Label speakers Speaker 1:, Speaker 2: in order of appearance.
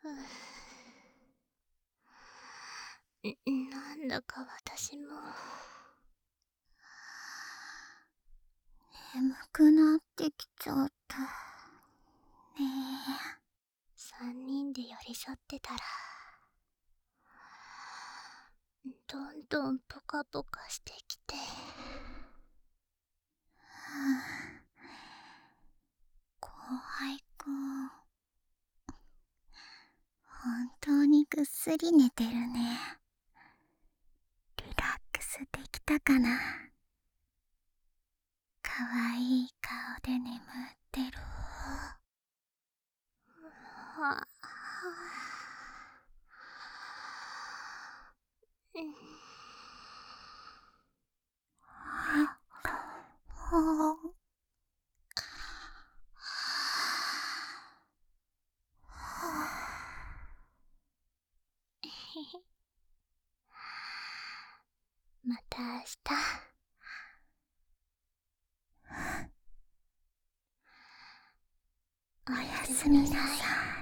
Speaker 1: なんだか私も
Speaker 2: 眠くなってきちゃった。ね
Speaker 1: 3人で寄り添ってたらどんどんポカポカしてきて。
Speaker 2: 後輩くん、本当にぐっすり寝てるね。リラックスできたかな。かわいい顔で眠ってる。
Speaker 1: はあ、また明日。
Speaker 2: おやすみなさい。